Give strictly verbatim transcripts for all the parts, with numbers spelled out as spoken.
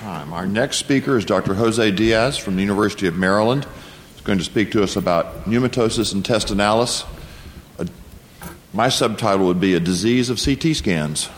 time. Our next speaker is Doctor Jose Diaz from the University of Maryland. He's going to speak to us about pneumatosis intestinalis. A, my subtitle would be A Disease of C T Scans.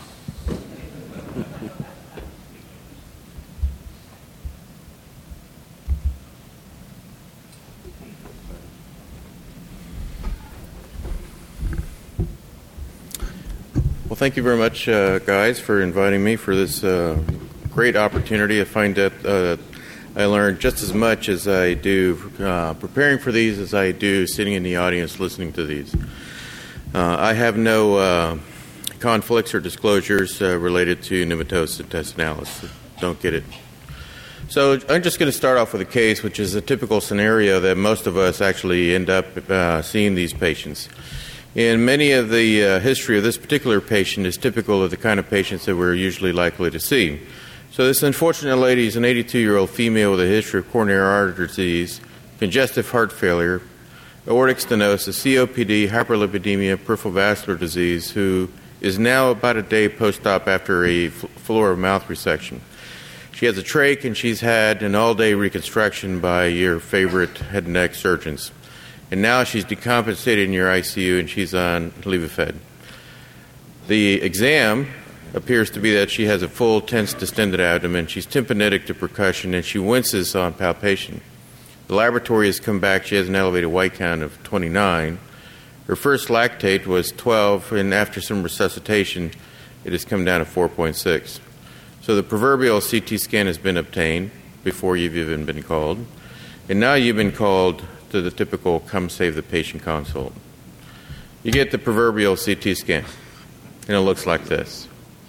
Well, thank you very much, uh, guys, for inviting me for this uh, great opportunity. I find that uh, I learned just as much as I do uh, preparing for these as I do sitting in the audience listening to these. Uh, I have no uh, conflicts or disclosures uh, related to pneumatosis intestinalis. Don't get it. So I'm just going to start off with a case, which is a typical scenario that most of us actually end up uh, seeing these patients. And many of the uh, history of this particular patient is typical of the kind of patients that we're usually likely to see. So this unfortunate lady is an eighty-two-year-old female with a history of coronary artery disease, congestive heart failure, aortic stenosis, C O P D, hyperlipidemia, peripheral vascular disease, who is now about a day post-op after a floor of mouth resection. She has a trach, and she's had an all-day reconstruction by your favorite head and neck surgeons. And now she's decompensated in your I C U, and she's on Levophed. The exam appears to be that she has a full tense distended abdomen. She's tympanitic to percussion, and she winces on palpation. The laboratory has come back. She has an elevated white count of twenty-nine. Her first lactate was twelve, and after some resuscitation, it has come down to four point six. So the proverbial C T scan has been obtained before you've even been called. And now you've been called to the typical come save the patient consult. You get the proverbial C T scan, and it looks like this.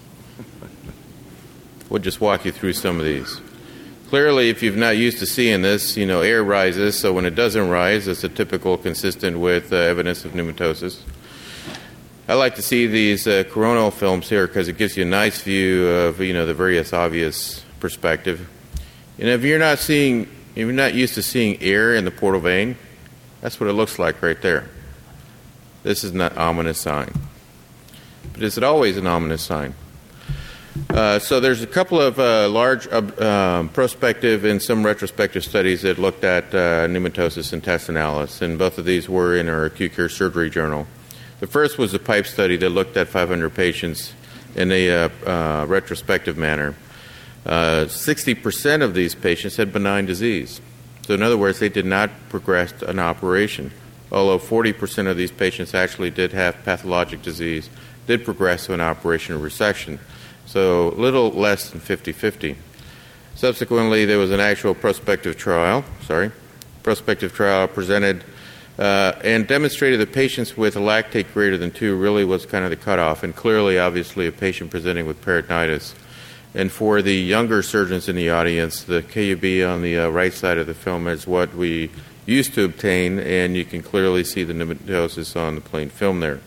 We'll just walk you through some of these. Clearly, if you've not used to seeing this, you know, air rises, so when it doesn't rise, it's a typical consistent with uh, evidence of pneumatosis. I like to see these uh, coronal films here because it gives you a nice view of, you know, the various obvious perspective. And if you're not seeing If you're not used to seeing air in the portal vein, that's what it looks like right there. This is not an ominous sign. But is it always an ominous sign? Uh, so there's a couple of uh, large uh, um, prospective and some retrospective studies that looked at uh, pneumatosis intestinalis, and both of these were in our acute care surgery journal. The first was the PIPE study that looked at five hundred patients in a uh, uh, retrospective manner. Uh, sixty percent of these patients had benign disease. So in other words, they did not progress to an operation, although forty percent of these patients actually did have pathologic disease, did progress to an operation or resection. So a little less than fifty-fifty. Subsequently, there was an actual prospective trial, sorry, prospective trial presented uh, and demonstrated that patients with a lactate greater than two really was kind of the cutoff, and clearly, obviously, a patient presenting with peritonitis. And for the younger surgeons in the audience, the K U B on the uh, right side of the film is what we used to obtain, and you can clearly see the pneumatosis on the plain film there.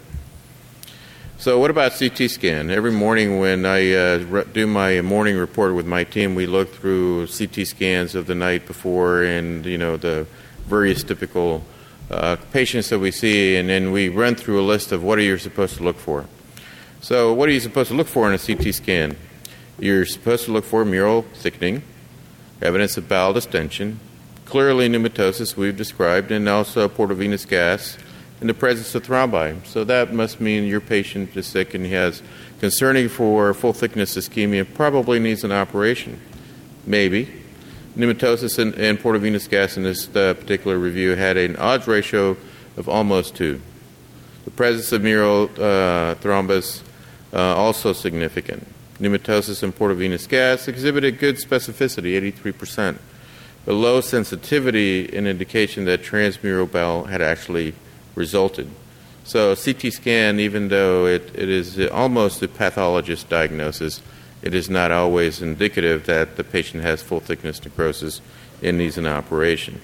So what about C T scan? Every morning when I uh, re- do my morning report with my team, we look through C T scans of the night before and, you know, the various typical uh, patients that we see, and then we run through a list of what are you supposed to look for. So what are you supposed to look for in a C T scan? You're supposed to look for mural thickening, evidence of bowel distension, clearly pneumatosis we've described, and also portovenous gas, and the presence of thrombi. So that must mean your patient is sick and he has concerning for full thickness ischemia, probably needs an operation. Maybe. Pneumatosis and, and portovenous gas in this uh, particular review had an odds ratio of almost two. The presence of mural uh, thrombus uh, also significant. Pneumatosis and portovenous gas exhibited good specificity, eighty-three percent, but low sensitivity, an indication that transmural bowel had actually resulted. So C T scan, even though it, it is almost a pathologist diagnosis, it is not always indicative that the patient has full thickness necrosis and needs an operation.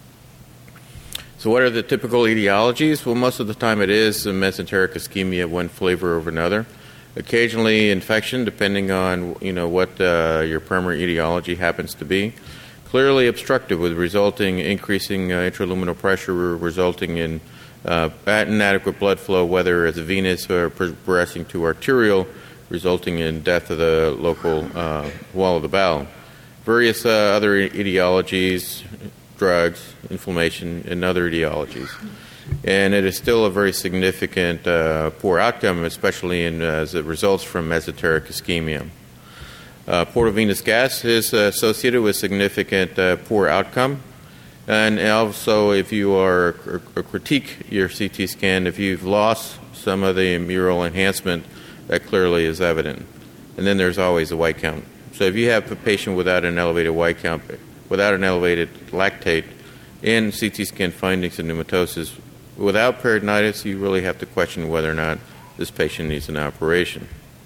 So what are the typical etiologies? Well, most of the time it is a mesenteric ischemia of one flavor over another. Occasionally infection, depending on, you know, what uh, your primary etiology happens to be. Clearly obstructive with resulting increasing uh, intraluminal pressure, resulting in uh, inadequate blood flow, whether it's venous or progressing to arterial, resulting in death of the local uh, wall of the bowel. various uh, other etiologies, drugs, inflammation, and other etiologies. And it is still a very significant uh, poor outcome, especially in, uh, as it results from mesenteric ischemia. Uh, portovenous gas is uh, associated with significant uh, poor outcome. And also, if you are or critique your C T scan, if you've lost some of the mural enhancement, that clearly is evident. And then there's always a white count. So if you have a patient without an elevated white count, without an elevated lactate, and C T scan findings of pneumatosis, without peritonitis, you really have to question whether or not this patient needs an operation.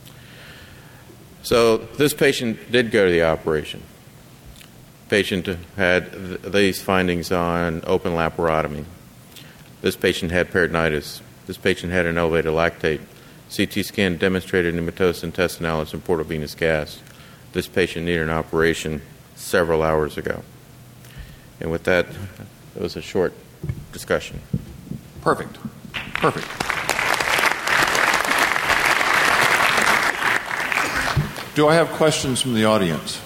So this patient did go to the operation. Patient had th- these findings on open laparotomy. This patient had peritonitis. This patient had an elevated lactate. C T scan demonstrated pneumatosis intestinalis and portovenous gas. This patient needed an operation several hours ago. And with that, it was a short discussion. Perfect. Perfect. Do I have questions from the audience?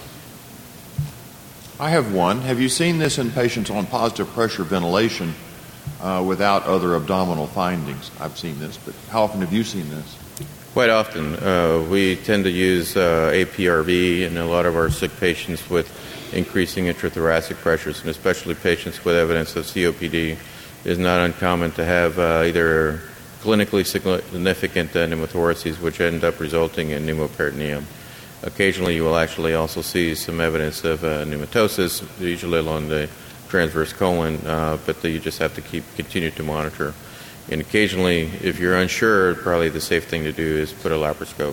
I have one. Have you seen this in patients on positive pressure ventilation uh, without other abdominal findings? I've seen this, but how often have you seen this? Quite often. Uh, we tend to use uh, A P R V in a lot of our sick patients with increasing intrathoracic pressures, and especially patients with evidence of C O P D. It is not uncommon to have uh, either clinically significant uh, pneumothoraces, which end up resulting in pneumoperitoneum. Occasionally, you will actually also see some evidence of uh, pneumatosis, usually along the transverse colon, uh, but you just have to keep continue to monitor. And occasionally, if you're unsure, probably the safe thing to do is put a laparoscope.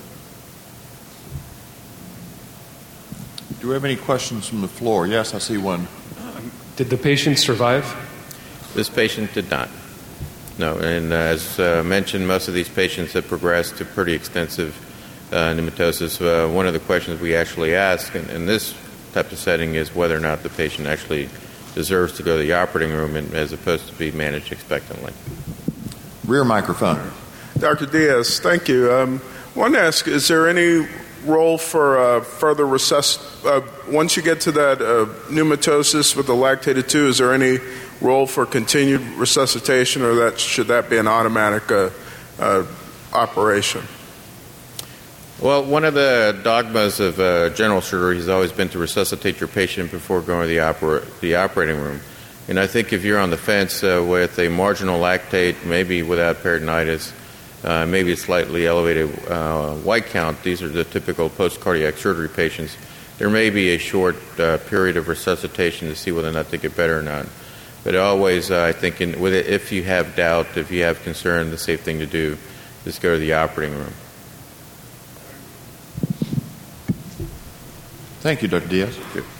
Do we have any questions from the floor? Yes, I see one. Did the patient survive? This patient did not. No, and uh, as uh, mentioned, most of these patients have progressed to pretty extensive Uh, pneumatosis. Uh, one of the questions we actually ask in, in this type of setting is whether or not the patient actually deserves to go to the operating room and, as opposed to be managed expectantly. Rear microphone. Doctor Diaz, thank you. Um, I want to ask, is there any role for uh, further resusc- uh, once you get to that uh, pneumatosis with the lactated two, is there any role for continued resuscitation, or that should that be an automatic uh, uh, operation? Well, one of the dogmas of uh, general surgery has always been to resuscitate your patient before going to the, opera- the operating room. And I think if you're on the fence uh, with a marginal lactate, maybe without peritonitis, uh, maybe a slightly elevated uh, white count, these are the typical post-cardiac surgery patients, there may be a short uh, period of resuscitation to see whether or not they get better or not. But always, uh, I think, in, with it, if you have doubt, if you have concern, the safe thing to do is go to the operating room. Thank you, Doctor Diaz. Thank you.